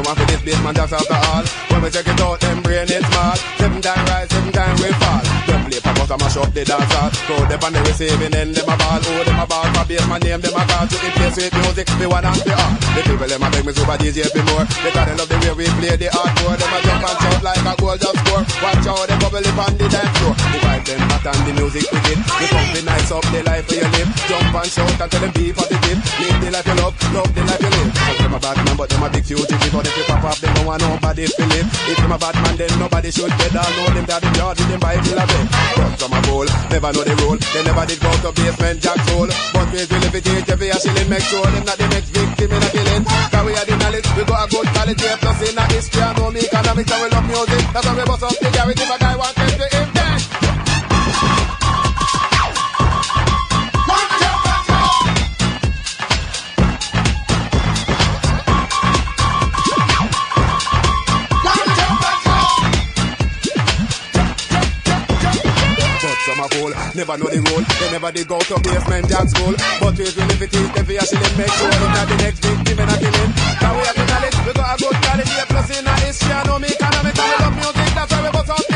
want to this basement just after all. When we check it out, them brain it's small. 7 times rise, 7 times we fall. Don't play for us, I'ma shut the dance hall. Throw them on the receiving end, them a ball. Oh, them a ball for basement name, them a call. To in place with music, the one and the all. The people, them a beg me super DJ for more. Because they love the way we play the hardcore. Them a jump and shout like a goal just score. Watch how they bubble up on the dance floor. The vibe them hot and the music begin. The something nice up the life where you live. Jump and shout and tell them be positive. Live the life you love the life you live. Cause them a bad man but them a big fugitive. But if you pop up them don't want nobody to live. If them a bad man then nobody should get down. Know them that the yard with them Bible a bit. But some a goal, never know the rule. They never did go to basement jack soul. But we will levitate every a shilling. Make sure them not the next victim in a killing. Cause we are the knowledge, we got a good quality. Plus in a history and know me economics and we love music. That's why we bust up the garage if a guy wants to him dead. Never know the rule, they never did go to basement jack school. But we will live it in every shilling. Make sure it's not the next victim in a killing. Now we have the knowledge, we got a good quality. Plus in a history, I know me economics and we love music. That's why we bust out